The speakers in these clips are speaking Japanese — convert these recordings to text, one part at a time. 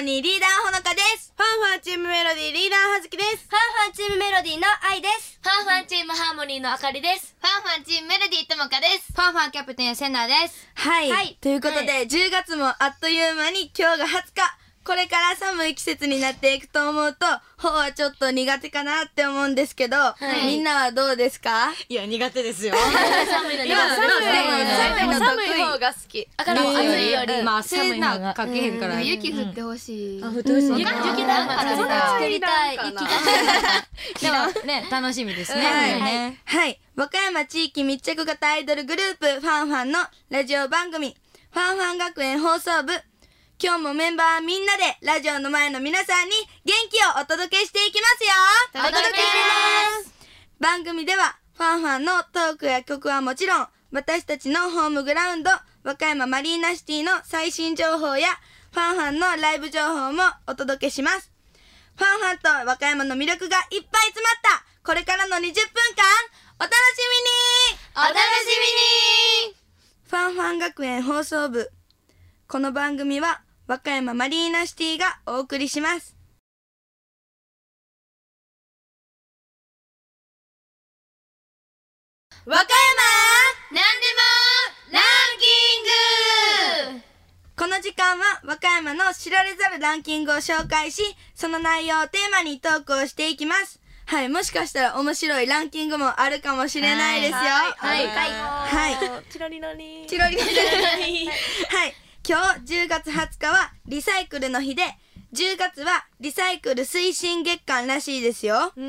モニーリーダーほのかです。 ファンファンチームメロディーリーダーはずきです。 ファンファンチームメロディーの愛です。 ファンファンチームハーモニーのあかりです。 ファンファンチームメロディーともかです。 ファンファンキャプテンセナです。 はい、 はい、 ということで、10月もあっという間に今日が20日。これから寒い季節になっていくと思うと、ほうはちょっと苦手かなって思うんですけど、みんなはどうですか？ いや、苦手ですよ。 寒いのに寒い方が好き。 あからも暑いよりまあ寒い方がかけへんから。 雪降ってほしい。 降ってほしい。 雪だから作りたい。雪がでもね、楽しみですね。 はい。和歌山地域密着型アイドルグループファンファンのラジオ番組、ファンファン学園放送部。今日もメンバーみんなでラジオの前の皆さんに元気をお届けしていきますよ。 お届けします。 番組ではファンファンのトークや曲はもちろん、私たちのホームグラウンド和歌山マリーナシティの最新情報やファンファンのライブ情報もお届けします。ファンファンと和歌山の魅力がいっぱい詰まったこれからの20分間お楽しみに。 お楽しみに。 ファンファン学園放送部。この番組は和歌山マリーナシティがお送りします。 和歌山なんでもランキング。 この時間は和歌山の知られざるランキングを紹介し、その内容をテーマにトークをしていきます。はい、もしかしたら面白いランキングもあるかもしれないですよ。はい。 チロリロリ。 チロリロリ。はい。今日10月20日はリサイクルの日で、10月はリサイクル推進月間らしいですよ。はい、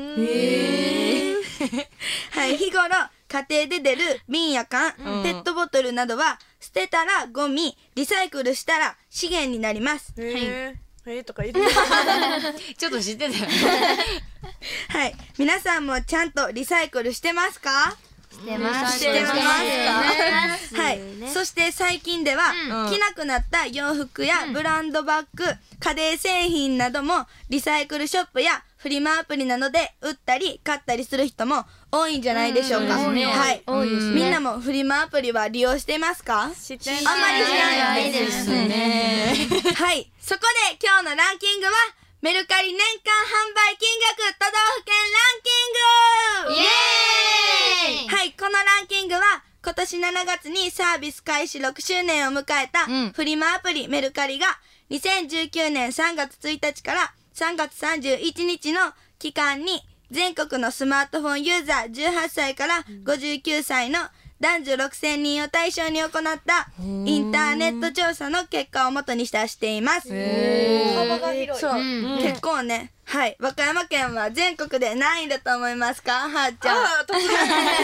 日頃家庭で出る瓶や缶、ペットボトルなどは捨てたらゴミ、リサイクルしたら資源になります。 とか言ってちょっと知ってたよ。 はい、皆さんもちゃんとリサイクルしてますか？ してます。 してますか？はい。そして最近では、着なくなった洋服やブランドバッグ、家電製品などもリサイクルショップやフリマアプリなどで売ったり買ったりする人も多いんじゃないでしょうか。はい。みんなもフリマアプリは利用してますか？ 知ってあんまり知らないですね。はい。そこで今日のランキングはメルカリ年間販売金額都道府県ランキング。 イエーイ。 はい、このランキングは今年7月にサービス開始6周年を迎えたフリマアプリメルカリが2019年3月1日から3月31日の期間に全国のスマートフォンユーザー18歳から59歳の男女6000人を対象に行ったインターネット調査の結果を元に出しています。 幅が広い。 そう、結構ね。はい、和歌山県は全国で何位だと思いますか？はーちゃん。 突然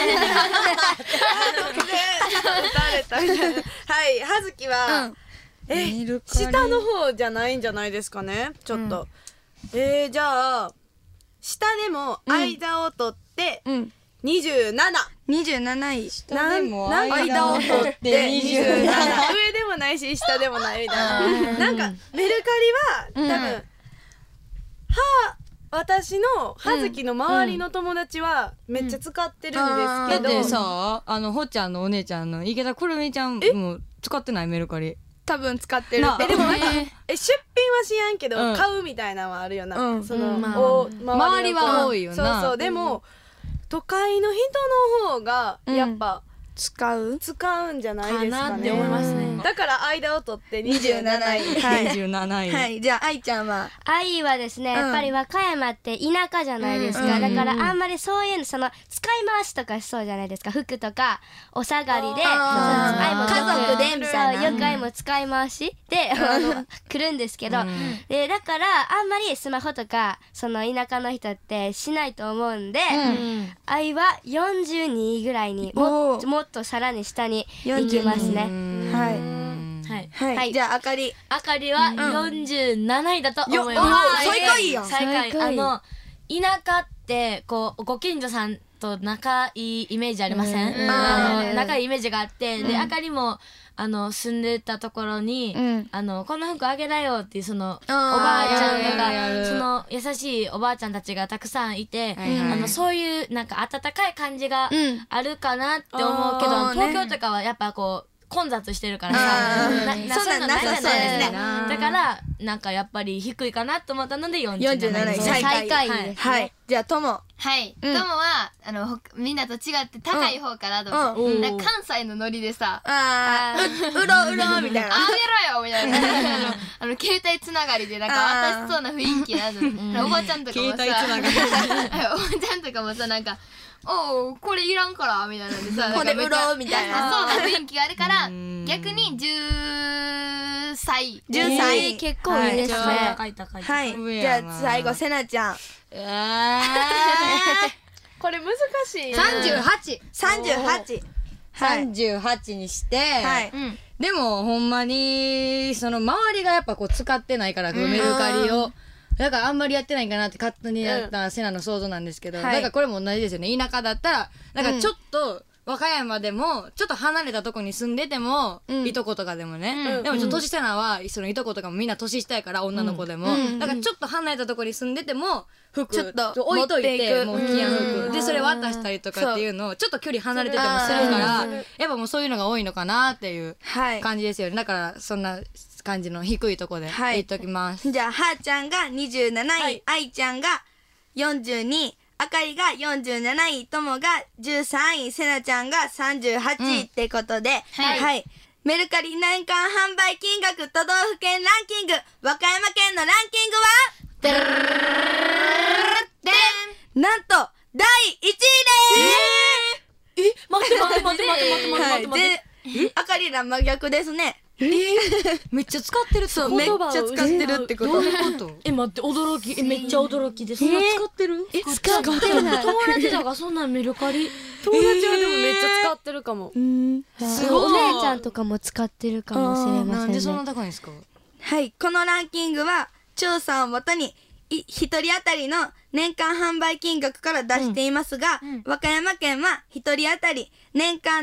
打たれたみたいな。はい、はずきは下の方じゃないんじゃないですかね。ちょっとじゃあ下でも間を取って27 位。 下でも間を取って27。上でもないし下でもないみたいな。なんかメルカリは多分私のはずきの周りの友達はめっちゃ使ってるんですけど、 だってさ、ほっちゃんのお姉ちゃんの池田くるみちゃんも使ってない？メルカリ多分使ってる。 でもなんか出品はしやんけど買うみたいなのはあるよな。その周りは多いよな。 そうでも都会の人の方がやっぱ使うんじゃないですかね。 って思いますね。 だから間を取って27位。 27位。 はい、じゃあ愛ちゃんは？ 愛はですね、やっぱり和歌山って田舎じゃないですか。だからあんまりそういうの使い回しとかしそうじゃないですか。服とかお下がりで愛も家族でみたいな。 よく愛も使い回しで来るんですけど、だからあんまりスマホとかその田舎の人ってしないと思うんで、愛は42位ぐらいにもっとさらに下に行きますね。 はい。じゃああかりは47位だと思います。 最下位やん。 最下位。田舎ってこうご近所さんと仲いいイメージありません？仲いいイメージがあって、であかりも住んでたところに、こんな服あげなよっていうそのおばあちゃんとかその優しいおばあちゃんたちがたくさんいて、そういうなんか温かい感じがあるかなって思うけど、東京とかはやっぱこう混雑してるからさそうなんだ、そうですね。 だからなんかやっぱり低いかなと思ったので47 47位最下位です。はい。じゃあとも。 はい、トモはみんなと違って高い方かなと思って、だから関西のノリでさ、 うろうろみたいな。 あげろよみたいな携帯つながりでなんか渡しそうな雰囲気なの。おばちゃんとかもさ、おばちゃんとかもさ、なんかおこれいらんからみたいなんでさ、 これ売ろうみたいなそうな雰囲気があるから逆に13位結構いいですね。 高い高い。 はい。じゃあ最後せなちゃん。 これ難しい。 38。 38にして、 はい。 でもほんまにその周りがやっぱこう使ってないからメルカリを。だからあんまりやってないかなって勝手にやったセナの想像なんですけど、だからこれも同じですよね。田舎だったらなんかちょっと和歌山でもちょっと離れたとこに住んでても、いとことかでもね、でもちょっと年下なはそのいとことかもみんな年下やから女の子でも、だからちょっと離れたとこに住んでても服ちょっと置いといてもう着やんうん服でそれ渡したりとかっていうのをちょっと距離離れててもするからやっぱもうそういうのが多いのかなっていう感じですよね。だからそんな感じの低いとこで言っときます。 じゃあはーちゃんが27位、あいちゃんが42位、あかりが47位、ともが13位、せなちゃんが38位ってことで、はい。メルカリ年間販売金額都道府県ランキング、和歌山県のランキングはなんと第1位でーす。 待ってで、あかりら真逆ですね。 めっちゃ使ってるってそう、めっちゃ使ってるってこと。 どういうこと？ 待って驚きめっちゃ驚きでそんな使ってる？ 使ってない。 友達とかそんなメルカリ友達はでもめっちゃ使ってるかも。 すごい。お姉ちゃんとかも使ってるかもしれませんね。 なんでそんな高いんですか？ はい、このランキングは調査をもとに一人当たりの年間販売金額から出していますが、和歌山県は一人当たり年間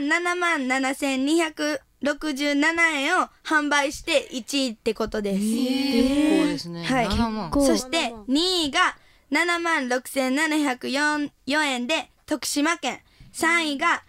77,267円を販売して1位ってことです。 結構ですね。 はい 7万。 そして2位が76,704円で徳島県、3位が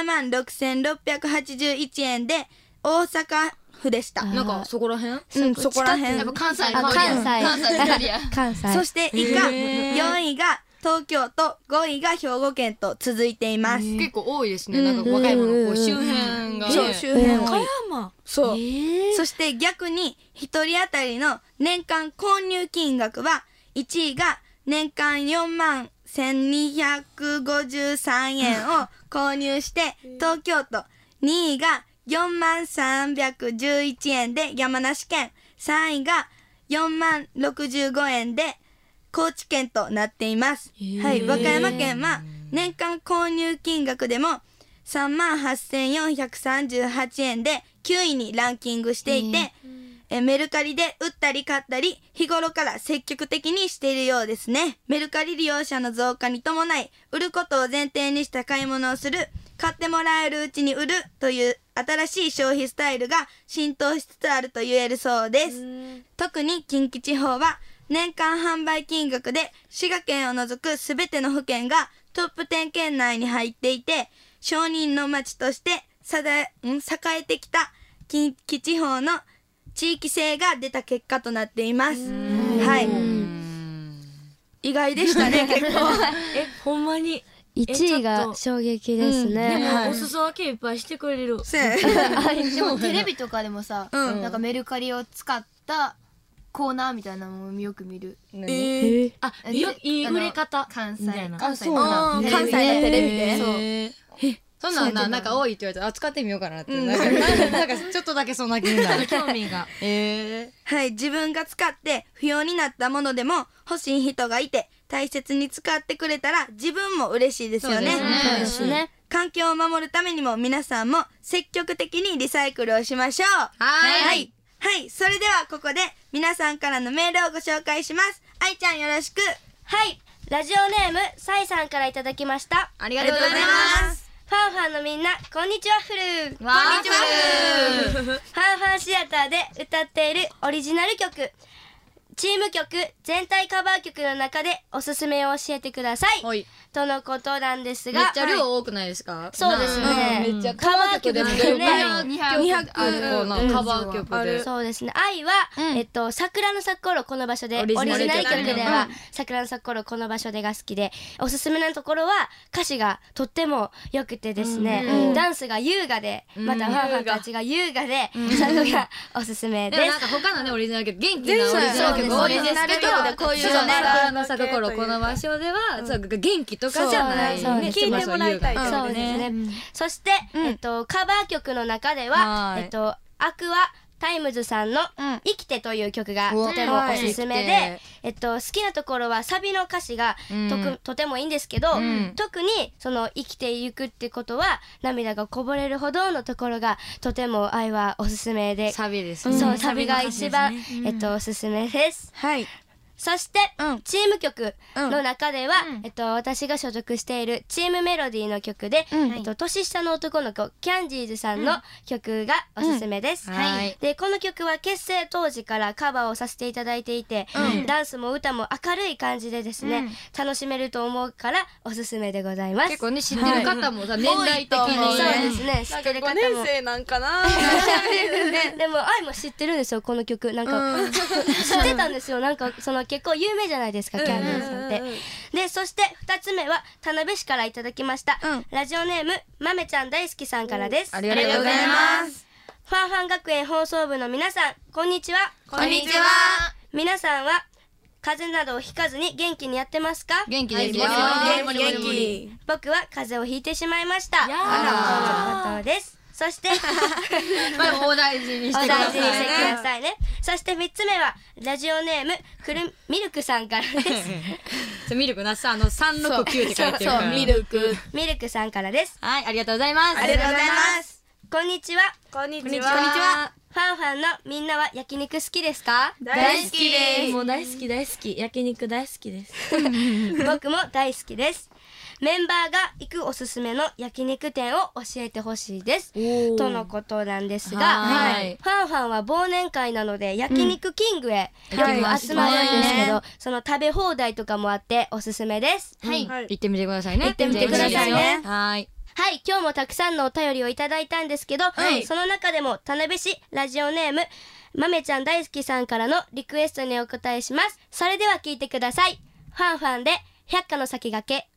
76,681円で大阪府でした。 なんかそこら辺？ そこら辺。 やっぱ関西関西。 そして以下4位が東京都、5位が兵庫県と続いています。 結構多いですね。なんか和歌山のこう周辺がね。 そう、周辺多い。 山そう。そして逆に一人当たりの年間購入金額は1位が年間41,253円を購入して東京都、2位が43,11円で山梨県、3位が40,065円で高知県となっています。はい、和歌山県は年間購入金額でも38,438円で9位にランキングしていて、メルカリで売ったり買ったり日頃から積極的にしているようですね。メルカリ利用者の増加に伴い、売ることを前提にした買い物をする、買ってもらえるうちに売るという新しい消費スタイルが浸透しつつあると言えるそうです。特に近畿地方は年間販売金額で滋賀県を除くすべての府県がトップ10圏内に入っていて、商人の町として栄えてきた近畿地方の地域性が出た結果となっています。はい。意外でしたね、結構。 ほんまに 1位が衝撃ですね。 でもお裾分けいっぱいしてくれる。 そうやね。 でもテレビとかでもさ、なんかメルカリを使ったコーナーみたいなのもよく見る。 いい売れ方関西みたいな。 関西のテレビで。 そう。 そんなんなんか多いって言われたら使ってみようかなってなんかちょっとだけそんな気になる興味が。 はい、自分が使って不要になったものでも欲しい人がいて大切に使ってくれたら自分も嬉しいですよね。 そうですね。 環境を守るためにも皆さんも積極的にリサイクルをしましょう。 はい。 はい、それではここで皆さんからのメールをご紹介します。あいちゃんよろしく。 はい、ラジオネームさいさんからいただきました。 ありがとうございます。 ファンファンのみんなこんにちはフルー。 こんにちは。 ファンファンシアターで歌っているオリジナル曲チーム曲全体カバー曲の中でおすすめを教えてください、 はい、 とのことなんですが、 めっちゃ量多くないですか？ そうですね、 めっちゃカバー曲でも200個のカバー曲で、 そうですね。愛は、桜の咲く頃この場所でオリジナル曲では桜の咲く頃この場所でが好きで、おすすめなところは歌詞がとっても良くてですね、ダンスが優雅で、またファンたちが優雅で、それがおすすめです。 でもなんか他のねオリジナル曲元気なオリジナル曲多いですけど、 こういうね、桜の咲く頃この場所では元気とかじゃないね、 聞いてもらいたいそうですね。そしてカバー曲の中ではアクアタイムズさんの「生きて」という曲がとてもおすすめで、好きなところはサビの歌詞がとてもいいんですけど、特にその生きていくってことは涙がこぼれるほどのところがとても愛はおすすめで、 サビですね。そう、サビが一番おすすめです。 はい。 そして、チーム曲の中では、私が所属しているチームメロディーの曲で、年下の男の子キャンディーズさんの曲がおすすめです、でこの曲は結成当時からカバーをさせていただいていて、ダンスも歌も明るい感じでですね、楽しめると思うからおすすめでございます。 結構ね知ってる方もさ、年代的にそうですね、知ってる方も。 5年生なんかなでも愛も知ってるんですよ、この曲。なんか知ってたんですよ。なんかその結構有名じゃないですか、キャンディーさんって。でそして2つ目は田辺市からいただきました、ラジオネームまめちゃん大好きさんからです。 ありがとうございます。 ファンファン学園放送部の皆さん、こんにちは。 こんにちは。 皆さんは風邪などをひかずに元気にやってますか？ 元気ですよ。 元気。 僕は風邪をひいてしまいました。あら、です。そしてお大事にしてくださいね。 そして3つ目はラジオネームミルクさんからです。 ミルクなさ369って書いてるから。 ミルクさんからです。 はい、ありがとうございます。 ありがとうございます。 こんにちは。 こんにちは。 ファンファンのみんなは焼肉好きですか？ 大好きです。 もう大好き大好き、焼肉大好きです。 僕も大好きです。メンバーが行くおすすめの焼肉店を教えてほしいですとのことなんですが、ファンファンは忘年会なので焼肉キングへよく集まるんですけど、その食べ放題とかもあっておすすめです。 行ってみてくださいね。 行ってみてくださいね。 はい、 今日もたくさんのお便りをいただいたんですけど、その中でも田辺市ラジオネームまめちゃん大好きさんからのリクエストにお答えします。それでは聞いてください。ファンファンで百花の先駆け。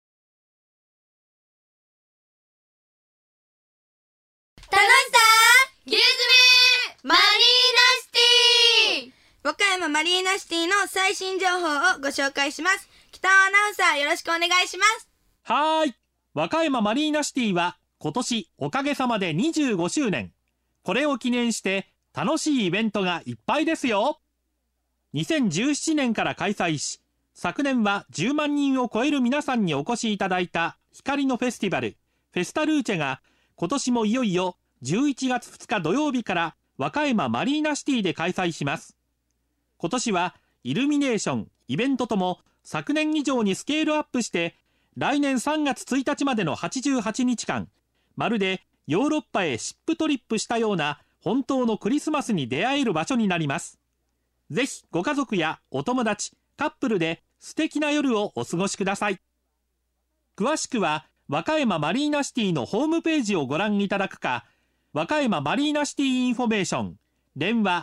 楽しさギュズメマリーナシティ。和歌山マリーナシティの最新情報をご紹介します。北尾アナウンサー、よろしくお願いします。 はーい。和歌山マリーナシティは今年おかげさまで25周年。これを記念して楽しいイベントがいっぱいですよ。2017年から開催し、昨年は10万人を超える皆さんにお越しいただいた光のフェスティバル、フェスタルーチェが今年もいよいよ11月2日土曜日から和歌山マリーナシティで開催します。今年はイルミネーション、イベントとも昨年以上にスケールアップして、来年3月1日までの88日間、まるでヨーロッパへシップトリップしたような本当のクリスマスに出会える場所になります。ぜひご家族やお友達、カップルで素敵な夜をお過ごしください。詳しくは和歌山マリーナシティのホームページをご覧いただくか、和歌山マリーナシティインフォメーション、電話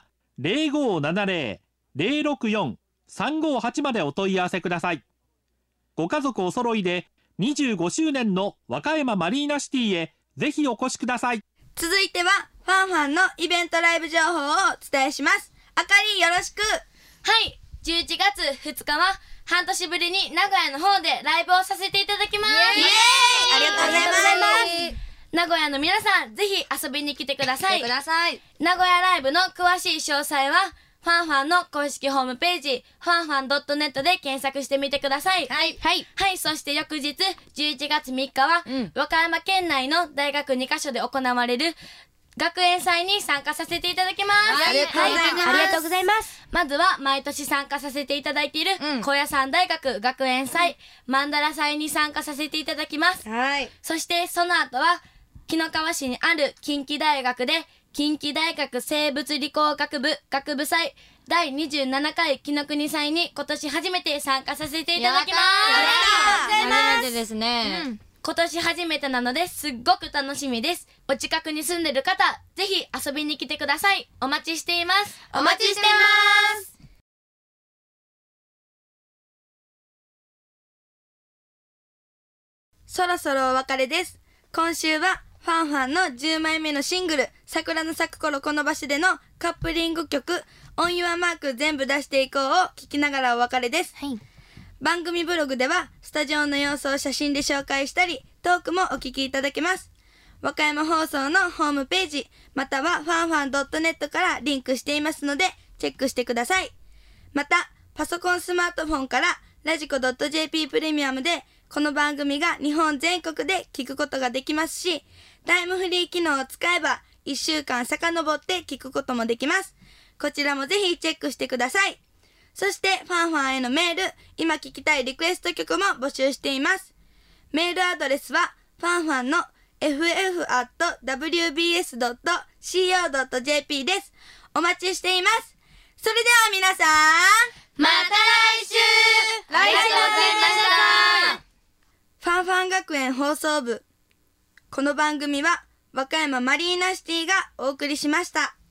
0570-064-358 までお問い合わせください。ご家族お揃いで25周年の和歌山マリーナシティへぜひお越しください。 続いてはファンファンのイベントライブ情報をお伝えします。あかり、よろしく。 はい、11月2日は半年ぶりに名古屋の方でライブをさせていただきます。 イエーイ、ありがとうございます。 名古屋の皆さん、ぜひ遊びに来てください。名古屋ライブの詳しい詳細はファンファンの公式ホームページ、ファンファン .net で検索してみてください。はい。そして翌日、11月3日は、和歌山県内の大学2カ所で行われる学園祭に参加させていただきます。 ありがとうございます。 まずは、毎年参加させていただいている、高野山大学学園祭、マンダラ祭に参加させていただきます。そして、その後は、紀の川市にある近畿大学で、 近畿大学生物理工学部学部祭第27回紀ノ国祭に今年初めて参加させていただきます。 初めてですね。 今年初めてなのですっごく楽しみです。お近くに住んでる方、ぜひ遊びに来てください。お待ちしています。 お待ちしてます。そろそろお別れです。今週はファンファンの10枚目のシングル桜の咲く頃この場所でのカップリング曲オンユアマーク全部出していこうを聞きながらお別れです。番組ブログではスタジオの様子を写真で紹介したりトークもお聞きいただけます。和歌山放送のホームページまたはファンファン .net からリンクしていますのでチェックしてください。またパソコンスマートフォンからラジコ .jp プレミアムでこの番組が日本全国で聞くことができますし、タイムフリー機能を使えば1週間遡って聞くこともできます。こちらもぜひチェックしてください。そしてファンファンへのメール、今聞きたいリクエスト曲も募集しています。メールアドレスはファンファンの ff@wbs.co.jp です。お待ちしています。それでは皆さん、 また来週。 ありがとうございました。 ファンファン学園放送部。この番組は和歌山マリーナシティがお送りしました。